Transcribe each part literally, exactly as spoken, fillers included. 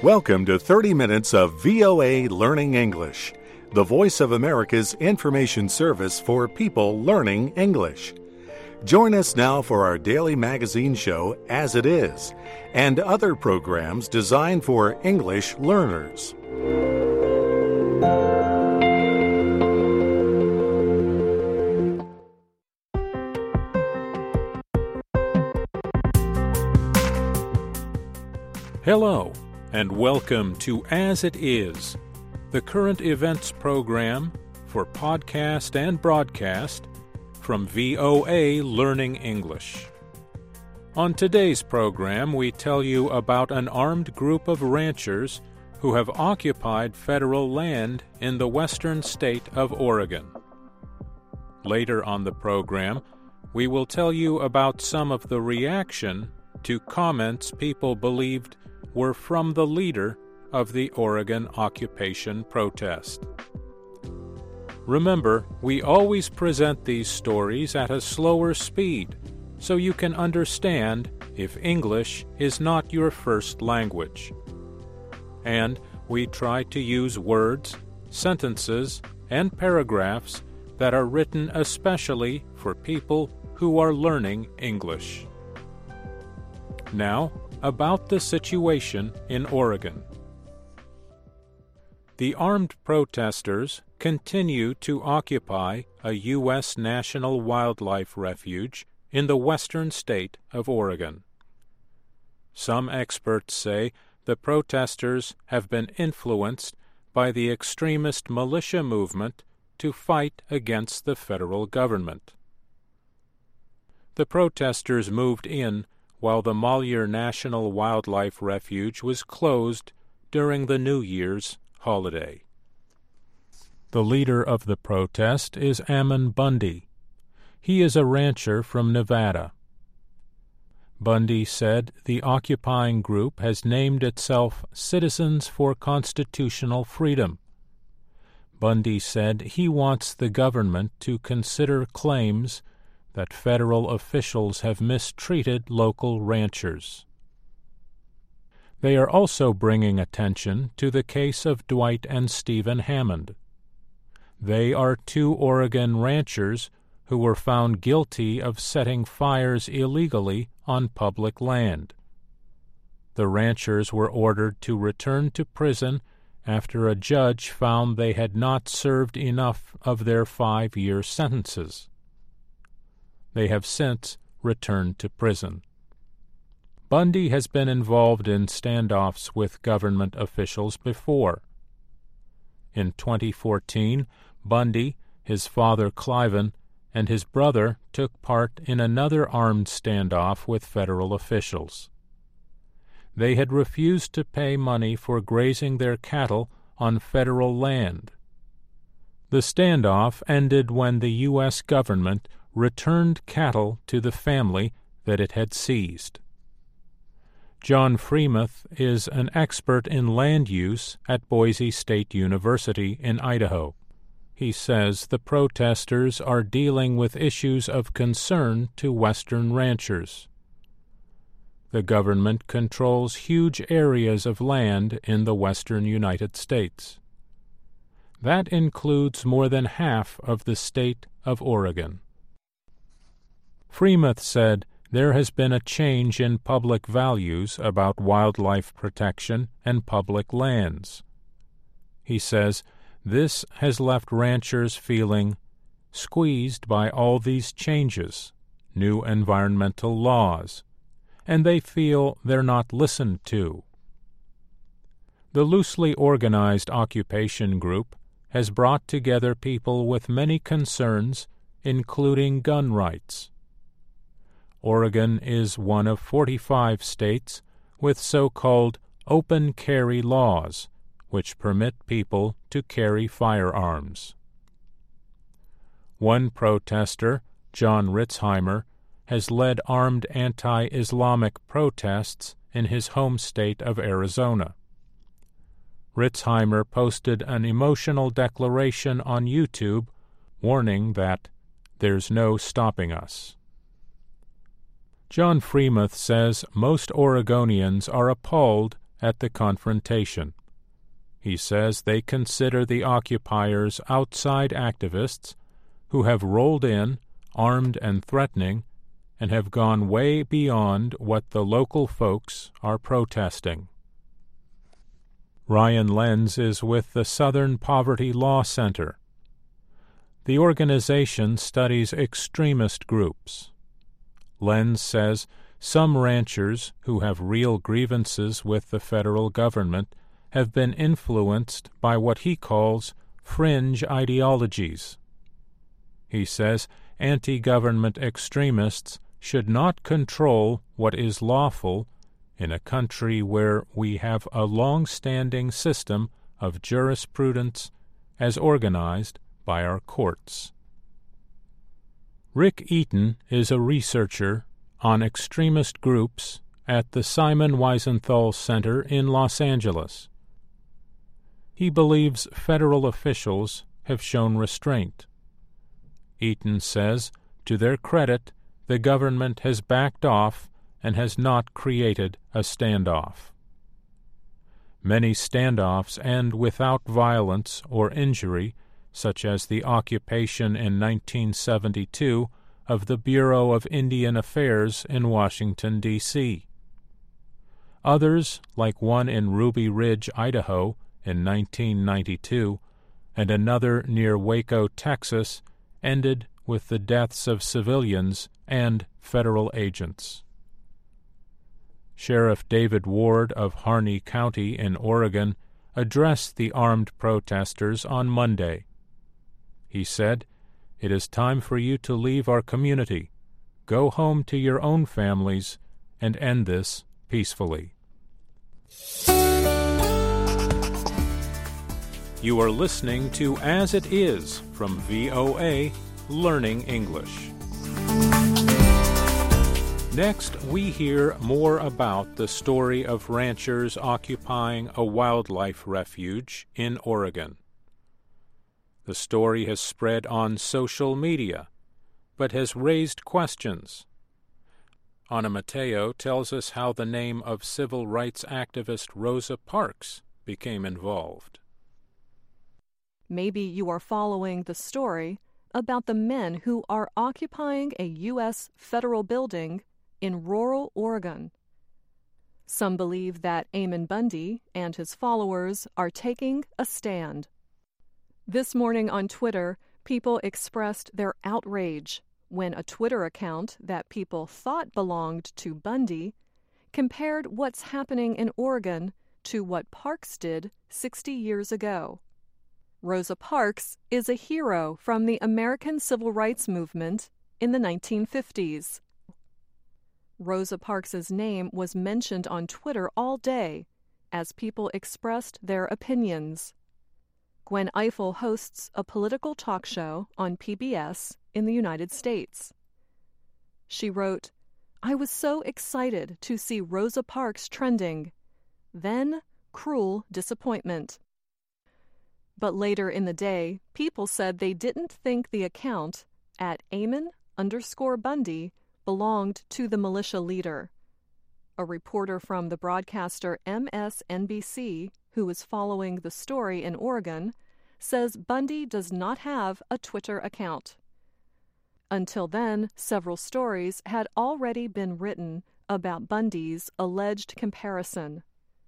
Welcome to thirty minutes of V O A Learning English, the voice of America's information service for people learning English. Join us now for our daily magazine show, As It Is, and other programs designed for English learners. Hello, and welcome to As It Is, the current events program for podcast and broadcast from V O A Learning English. On today's program, we tell you about an armed group of ranchers who have occupied federal land in the western state of Oregon. Later on the program, we will tell you about some of the reaction to comments people believed were from the leader of the Oregon occupation protest. Remember, we always present these stories at a slower speed so you can understand if English is not your first language. And we try to use words, sentences, and paragraphs that are written especially for people who are learning English. Now, about the situation in Oregon. The armed protesters continue to occupy a U S National Wildlife Refuge in the western state of Oregon. Some experts say the protesters have been influenced by the extremist militia movement to fight against the federal government. The protesters moved in while the Malheur National Wildlife Refuge was closed during the New Year's holiday. The leader of the protest is Ammon Bundy. He is a rancher from Nevada. Bundy said the occupying group has named itself Citizens for Constitutional Freedom. Bundy said he wants the government to consider claims that federal officials have mistreated local ranchers. They are also bringing attention to the case of Dwight and Stephen Hammond. They are two Oregon ranchers who were found guilty of setting fires illegally on public land. The ranchers were ordered to return to prison after a judge found they had not served enough of their five-year sentences. They have since returned to prison. Bundy has been involved in standoffs with government officials before. In twenty fourteen, Bundy, his father Cliven, and his brother took part in another armed standoff with federal officials. They had refused to pay money for grazing their cattle on federal land. The standoff ended when the U S government returned cattle to the family that it had seized. John Freemuth is an expert in land use at Boise State University in Idaho. He says the protesters are dealing with issues of concern to Western ranchers. The government controls huge areas of land in the western United States. That includes more than half of the state of Oregon. Freemuth said there has been a change in public values about wildlife protection and public lands. He says this has left ranchers feeling squeezed by all these changes, new environmental laws, and they feel they're not listened to. The loosely organized occupation group has brought together people with many concerns, including gun rights. Oregon is one of forty-five states with so-called open carry laws, which permit people to carry firearms. One protester, John Ritzheimer, has led armed anti-Islamic protests in his home state of Arizona. Ritzheimer posted an emotional declaration on YouTube warning that there's no stopping us. John Freemuth says most Oregonians are appalled at the confrontation. He says they consider the occupiers outside activists who have rolled in, armed and threatening, and have gone way beyond what the local folks are protesting. Ryan Lenz is with the Southern Poverty Law Center. The organization studies extremist groups. Lenz says some ranchers who have real grievances with the federal government have been influenced by what he calls fringe ideologies. He says anti-government extremists should not control what is lawful in a country where we have a long-standing system of jurisprudence as organized by our courts. Rick Eaton is a researcher on extremist groups at the Simon Wiesenthal Center in Los Angeles. He believes federal officials have shown restraint. Eaton says, to their credit, the government has backed off and has not created a standoff. Many standoffs end without violence or injury, such as the occupation in nineteen seventy-two of the Bureau of Indian Affairs in Washington, D C Others, like one in Ruby Ridge, Idaho, in nineteen ninety-two, and another near Waco, Texas, ended with the deaths of civilians and federal agents. Sheriff David Ward of Harney County in Oregon addressed the armed protesters on Monday. He said, "It is time for you to leave our community, go home to your own families, and end this peacefully." You are listening to As It Is from V O A, Learning English. Next, we hear more about the story of ranchers occupying a wildlife refuge in Oregon. The story has spread on social media, but has raised questions. Ana Mateo tells us how the name of civil rights activist Rosa Parks became involved. Maybe you are following the story about the men who are occupying a U S federal building in rural Oregon. Some believe that Ammon Bundy and his followers are taking a stand. This morning on Twitter, people expressed their outrage when a Twitter account that people thought belonged to Bundy compared what's happening in Oregon to what Parks did sixty years ago. Rosa Parks is a hero from the American Civil Rights Movement in the nineteen fifties. Rosa Parks's name was mentioned on Twitter all day as people expressed their opinions. Gwen Ifill hosts a political talk show on P B S in the United States. She wrote, "I was so excited to see Rosa Parks trending. Then, cruel disappointment." But later in the day, people said they didn't think the account at Ammon underscore Bundy belonged to the militia leader. A reporter from the broadcaster M S N B C, who is following the story in Oregon, says Bundy does not have a Twitter account. Until then, several stories had already been written about Bundy's alleged comparison.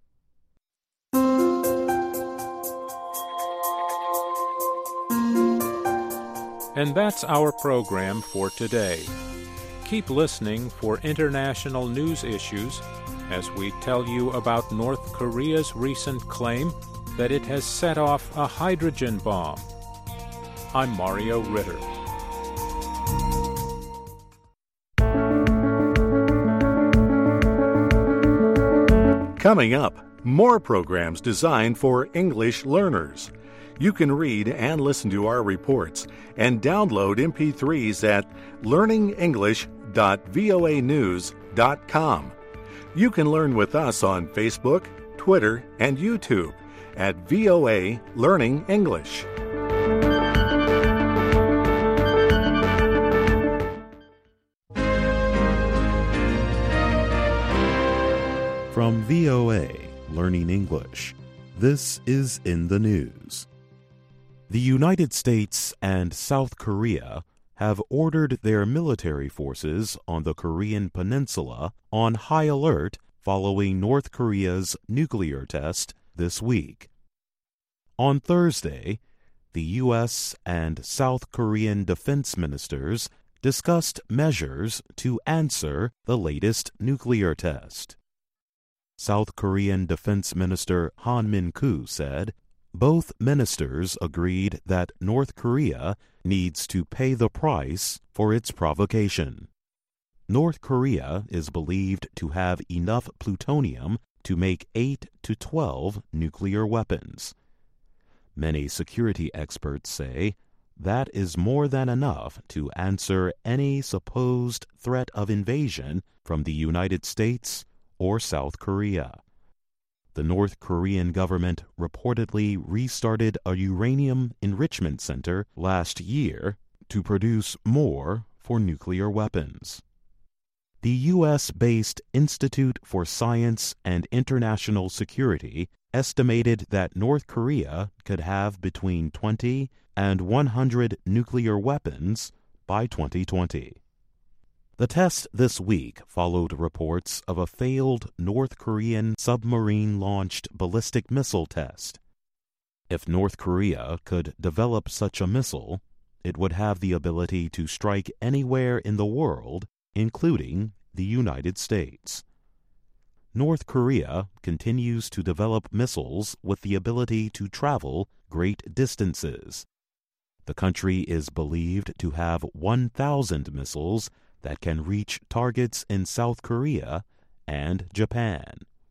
And that's our program for today. Keep listening for international news issues as we tell you about North Korea's recent claim that it has set off a hydrogen bomb. I'm Mario Ritter. Coming up, more programs designed for English learners. You can read and listen to our reports and download M P threes at learning english dot voa news dot com. You can learn with us on Facebook, Twitter, and YouTube at V O A Learning English. From V O A, learning English. This is in the news. The United States and South Korea have ordered their military forces on the Korean peninsula on high alert following North Korea's nuclear test this week. On Thursday, the U S and South Korean defense ministers discussed measures to answer the latest nuclear test. South Korean Defense Minister Han Min-koo said both ministers agreed that North Korea needs to pay the price for its provocation. North Korea is believed to have enough plutonium to make eight to twelve nuclear weapons. Many security experts say that is more than enough to answer any supposed threat of invasion from the United States or South Korea. The North Korean government reportedly restarted a uranium enrichment center last year to produce more for nuclear weapons. The U S-based Institute for Science and International Security estimated that North Korea could have between twenty and one hundred nuclear weapons by twenty twenty. The test this week followed reports of a failed North Korean submarine-launched ballistic missile test. If North Korea could develop such a missile, it would have the ability to strike anywhere in the world, including the United States. North Korea continues to develop missiles with the ability to travel great distances. The country is believed to have one thousand missiles that can reach targets in South Korea and Japan.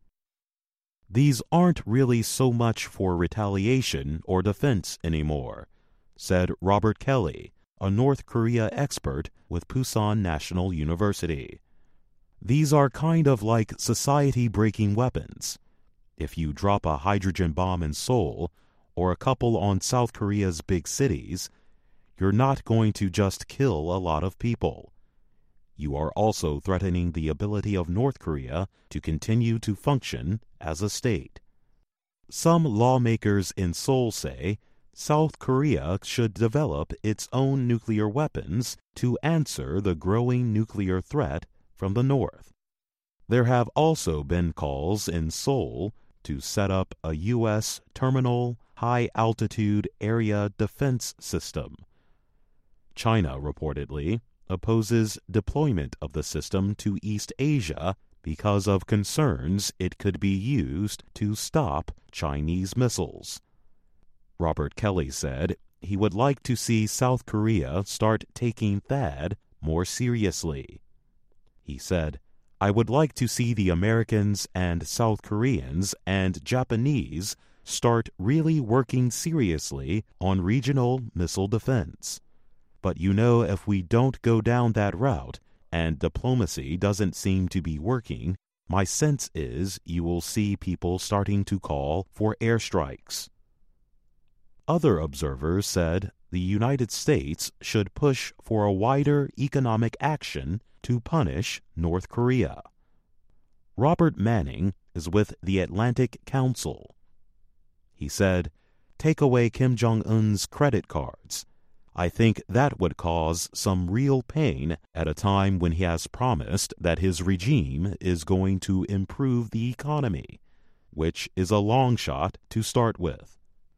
These aren't really so much for retaliation or defense anymore, said Robert Kelly, a North Korea expert with Pusan National University. These are kind of like society-breaking weapons. If you drop a hydrogen bomb in Seoul or a couple on South Korea's big cities, you're not going to just kill a lot of people. You are also threatening the ability of North Korea to continue to function as a state. Some lawmakers in Seoul say South Korea should develop its own nuclear weapons to answer the growing nuclear threat from the North. There have also been calls in Seoul to set up a U S terminal high-altitude area defense system. China reportedly opposes deployment of the system to East Asia because of concerns it could be used to stop Chinese missiles. Robert Kelly said he would like to see South Korea start taking THAAD more seriously. He said, "I would like to see the Americans and South Koreans and Japanese start really working seriously on regional missile defense. But you know, if we don't go down that route and diplomacy doesn't seem to be working, my sense is you will see people starting to call for airstrikes." Other observers said the United States should push for a wider economic action to punish North Korea. Robert Manning is with the Atlantic Council. He said, "Take away Kim Jong-un's credit cards. I think that would cause some real pain at a time when he has promised that his regime is going to improve the economy, which is a long shot to start with."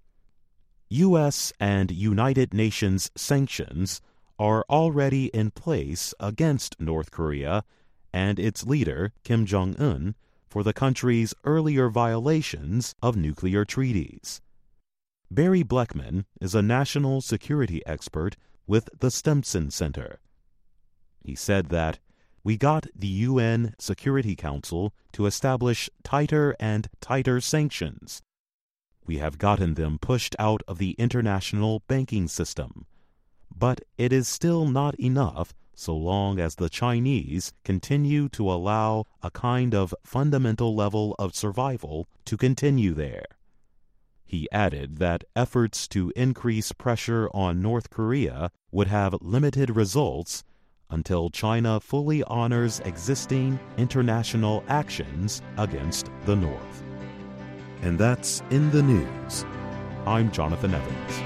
U S and United Nations sanctions are already in place against North Korea and its leader, Kim Jong-un, for the country's earlier violations of nuclear treaties. Barry Bleckman is a national security expert with the Stimson Center. He said that, "We got the U N Security Council to establish tighter and tighter sanctions. We have gotten them pushed out of the international banking system. But it is still not enough so long as the Chinese continue to allow a kind of fundamental level of survival to continue there." He added that efforts to increase pressure on North Korea would have limited results until China fully honors existing international actions against the North. And that's In the News. I'm Jonathan Evans.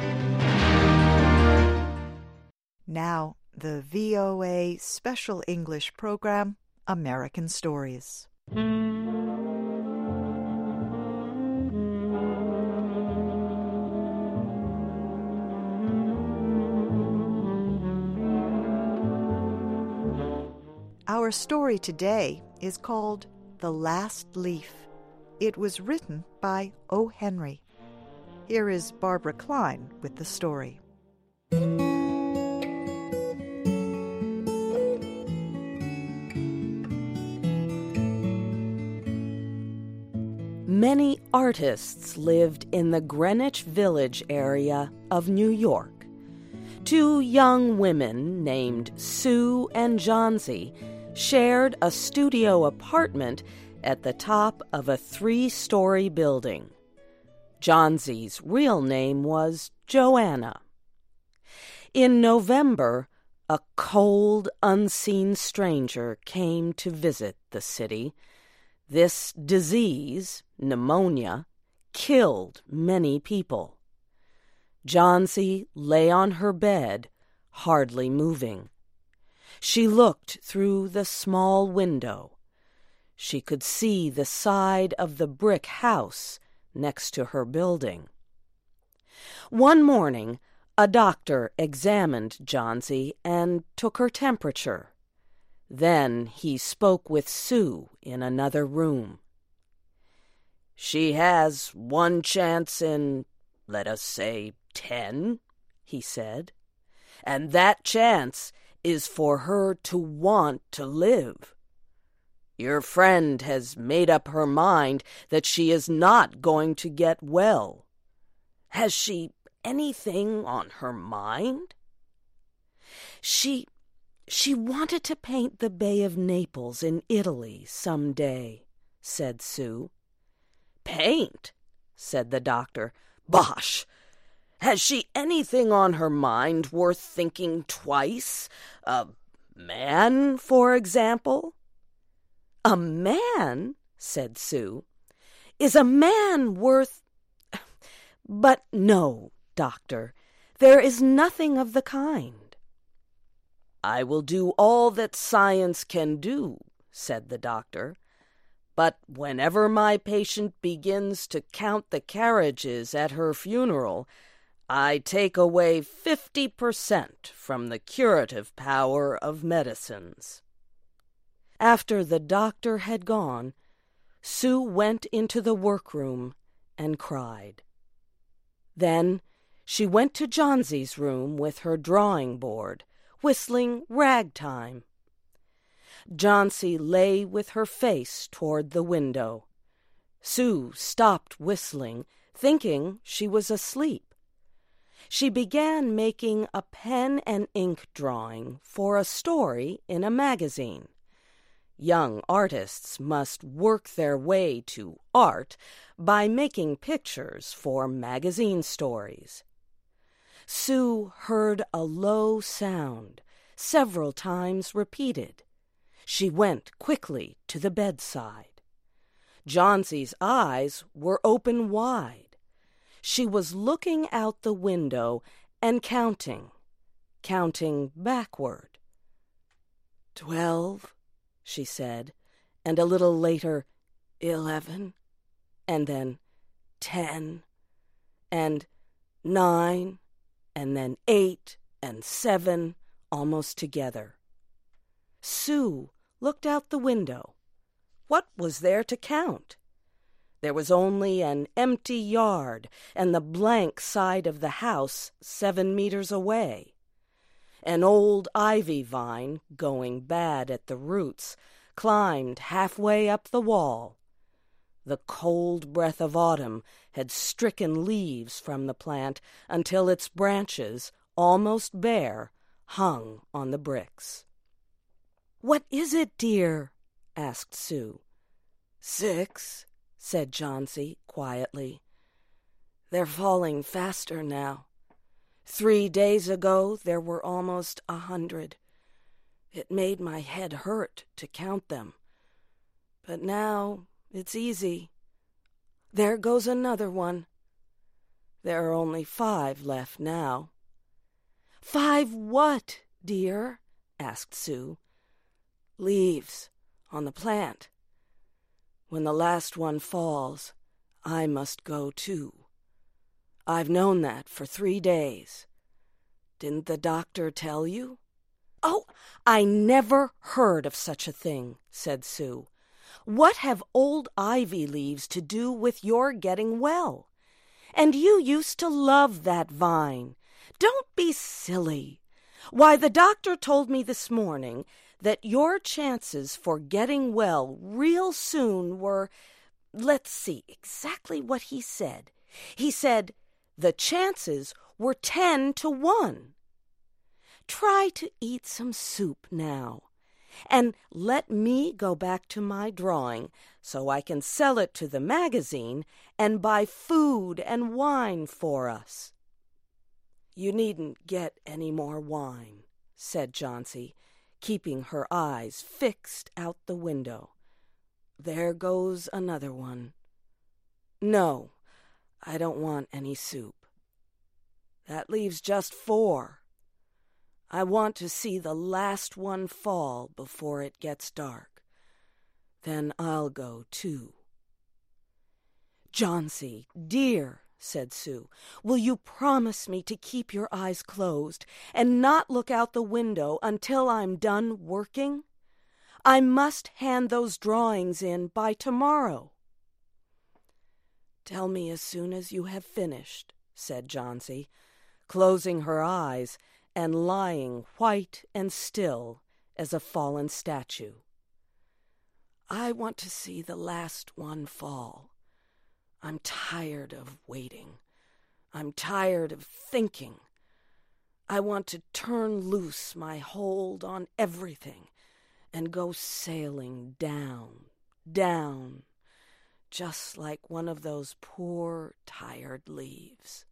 Now, the V O A Special English Program, American Stories. Our story today is called The Last Leaf. It was written by O. Henry. Here is Barbara Klein with the story. Many artists lived in the Greenwich Village area of New York. Two young women named Sue and Johnsy shared a studio apartment at the top of a three-story building. Johnsy's real name was Joanna. In November, a cold, unseen stranger came to visit the city. This disease, pneumonia, killed many people. Johnsy lay on her bed, hardly moving. She looked through the small window. She could see the side of the brick house next to her building. One morning, a doctor examined Johnsy and took her temperature. Then he spoke with Sue in another room. "She has one chance in, let us say, ten," he said. "And that chance is for her to want to live. Your friend has made up her mind that she is not going to get well. Has she anything on her mind?" She, she wanted to paint the Bay of Naples in Italy some day," said Sue. "Paint?" said the doctor. "Bosh! Has she anything on her mind worth thinking twice? A man, for example?" "A man?" said Sue. "Is a man worth—" "But no, doctor, there is nothing of the kind." "I will do all that science can do," said the doctor. "But whenever my patient begins to count the carriages at her funeral, I take away fifty percent from the curative power of medicines." After the doctor had gone, Sue went into the workroom and cried. Then she went to Johnsy's room with her drawing board, whistling ragtime. Johnsy lay with her face toward the window. Sue stopped whistling, thinking she was asleep. She began making a pen and ink drawing for a story in a magazine. Young artists must work their way to art by making pictures for magazine stories. Sue heard a low sound, several times repeated. She went quickly to the bedside. Johnsy's eyes were open wide. She was looking out the window and counting, counting backward. "Twelve," she said, and a little later, eleven, and then ten, and nine, and then eight and seven, almost together. Sue looked out the window. What was there to count? There was only an empty yard and the blank side of the house seven meters away. An old ivy vine, going bad at the roots, climbed halfway up the wall. The cold breath of autumn had stricken leaves from the plant until its branches, almost bare, hung on the bricks. "What is it, dear?" asked Sue. "Six," said Johnsy quietly. "They're falling faster now. Three days ago there were almost a hundred. It made my head hurt to count them. But now it's easy. There goes another one. There are only five left now. Five what, dear? Asked Sue. Leaves on the plant. When the last one falls, I must go too. I've known that for three days. Didn't the doctor tell you? Oh, I never heard of such a thing, said Sue. What have old ivy leaves to do with your getting well? And you used to love that vine. Don't be silly. Why, the doctor told me this morning that your chances for getting well real soon were, let's see exactly what he said. He said the chances were ten to one. Try to eat some soup now, and let me go back to my drawing so I can sell it to the magazine and buy food and wine for us. You needn't get any more wine, said Johnsy, keeping her eyes fixed out the window. There goes another one. No, I don't want any soup. That leaves just four. I want to see the last one fall before it gets dark. Then I'll go too. Johnsy, dear, said Sue, will you promise me to keep your eyes closed and not look out the window until I'm done working? I must hand those drawings in by tomorrow. Tell me as soon as you have finished, said Johnsy, closing her eyes and lying white and still as a fallen statue. I want to see the last one fall. I'm tired of waiting. I'm tired of thinking. I want to turn loose my hold on everything and go sailing down, down, just like one of those poor, tired leaves.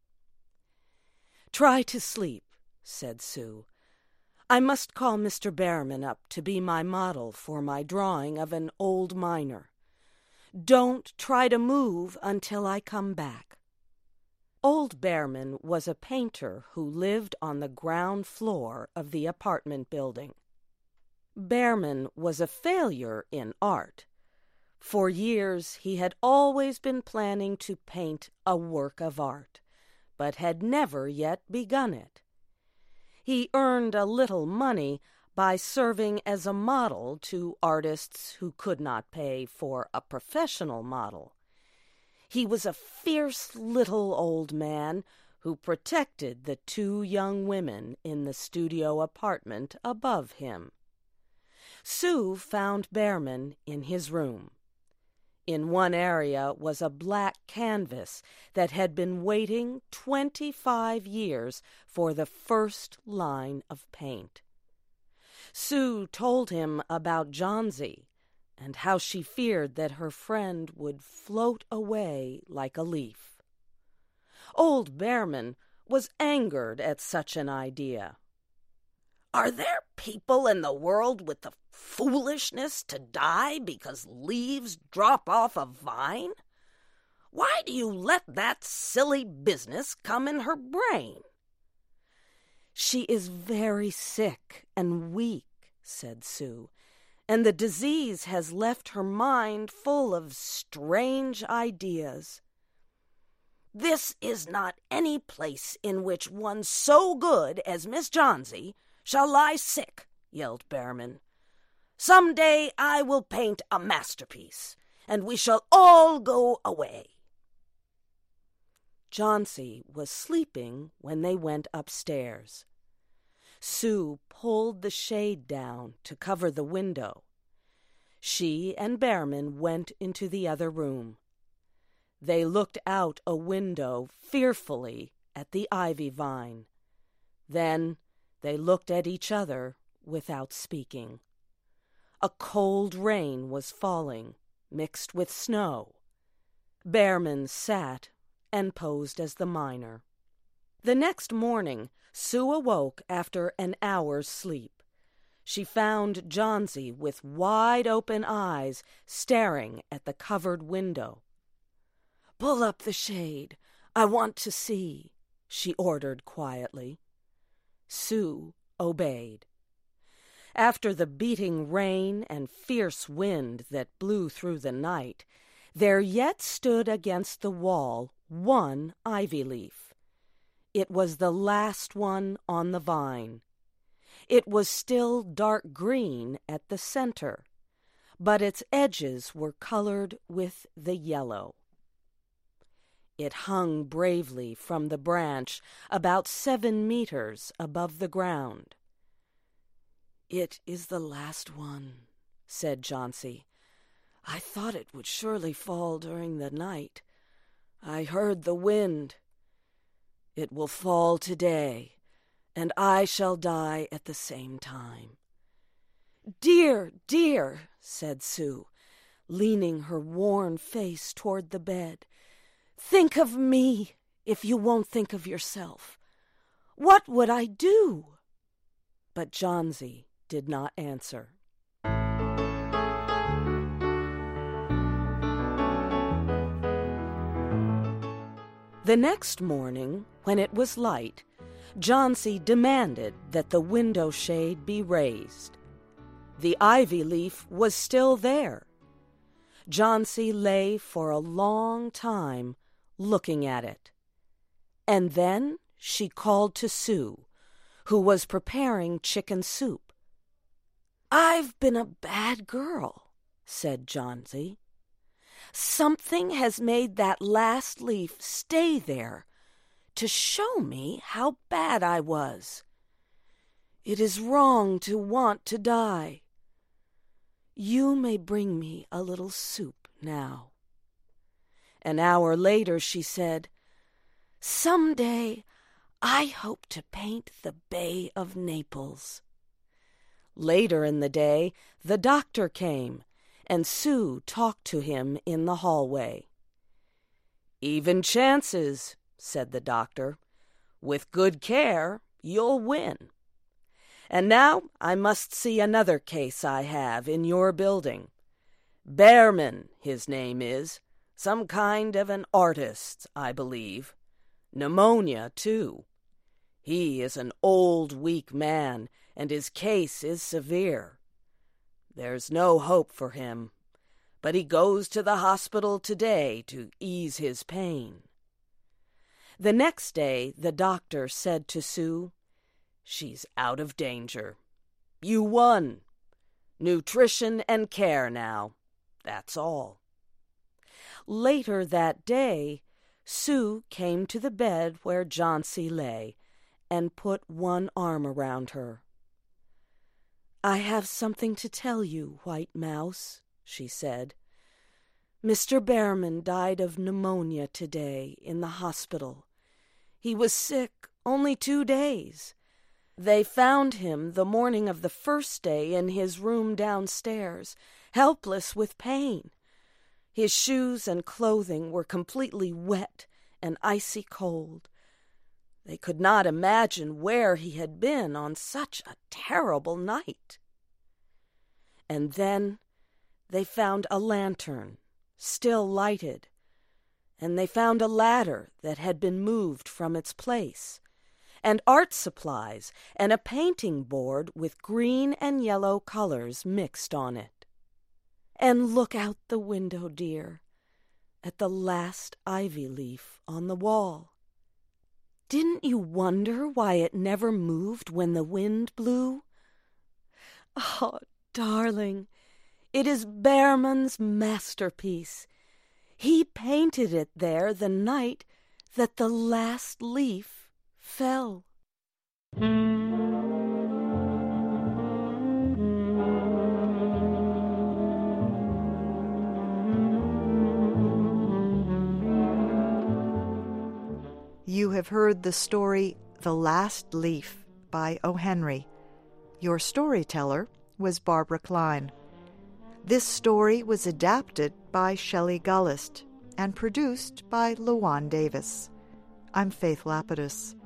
Try to sleep, said Sue. I must call Mister Behrman up to be my model for my drawing of an old miner. Don't try to move until I come back. Old Behrman was a painter who lived on the ground floor of the apartment building. Behrman was a failure in art. For years he had always been planning to paint a work of art, but had never yet begun it. He earned a little money by serving as a model to artists who could not pay for a professional model. He was a fierce little old man who protected the two young women in the studio apartment above him. Sue found Behrman in his room. In one area was a black canvas that had been waiting twenty-five years for the first line of paint. Sue told him about Johnsy and how she feared that her friend would float away like a leaf. Old Behrman was angered at such an idea. Are there people in the world with the foolishness to die because leaves drop off a vine? Why do you let that silly business come in her brain? She is very sick and weak, said Sue, and the disease has left her mind full of strange ideas. This is not any place in which one so good as Miss Johnsy shall lie sick, yelled Behrman. Some day I will paint a masterpiece, and we shall all go away. Johnsy was sleeping when they went upstairs. Sue pulled the shade down to cover the window. She and Behrman went into the other room. They looked out a window fearfully at the ivy vine. Then they looked at each other without speaking. A cold rain was falling, mixed with snow. Behrman sat and posed as the miner. The next morning, Sue awoke after an hour's sleep. She found Johnsy with wide-open eyes staring at the covered window. "Pull up the shade. I want to see," she ordered quietly. Sue obeyed. After the beating rain and fierce wind that blew through the night, there yet stood against the wall one ivy leaf. It was the last one on the vine. It was still dark green at the center, but its edges were colored with the yellow. It hung bravely from the branch about seven meters above the ground. "It is the last one," said Jauncey. "I thought it would surely fall during the night. I heard the wind. It will fall today, and I shall die at the same time." "Dear, dear," said Sue, leaning her worn face toward the bed, "think of me if you won't think of yourself. What would I do?" But Jauncey did not answer. The next morning, when it was light, Jauncey demanded that the window shade be raised. The ivy leaf was still there. Jauncey lay for a long time looking at it. And then she called to Sue, who was preparing chicken soup. "I've been a bad girl," said Jauncey. "Something has made that last leaf stay there to show me how bad I was. It is wrong to want to die. You may bring me a little soup now." An hour later she said, "Someday I hope to paint the Bay of Naples." Later in the day, the doctor came, and Sue talked to him in the hallway. "Even chances," said the doctor. "With good care, you'll win. And now I must see another case I have in your building. Behrman, his name is. Some kind of an artist, I believe. Pneumonia, too. He is an old, weak man, and his case is severe. There's no hope for him, but he goes to the hospital today to ease his pain." The next day the doctor said to Sue, "She's out of danger. You won. Nutrition and care now. That's all." Later that day, Sue came to the bed where Jauncey lay and put one arm around her. "I have something to tell you, White Mouse," she said. "Mister Behrman died of pneumonia today in the hospital. He was sick only two days. They found him the morning of the first day in his room downstairs, helpless with pain. His shoes and clothing were completely wet and icy cold. They could not imagine where he had been on such a terrible night. And then they found a lantern, still lighted, and they found a ladder that had been moved from its place, and art supplies and a painting board with green and yellow colors mixed on it. And look out the window, dear, at the last ivy leaf on the wall. Didn't you wonder why it never moved when the wind blew? Oh, darling, it is Behrman's masterpiece. He painted it there the night that the last leaf fell." You have heard the story The Last Leaf by O. Henry. Your storyteller was Barbara Klein. This story was adapted by Shelley Gullist and produced by Luan Davis. I'm Faith Lapidus.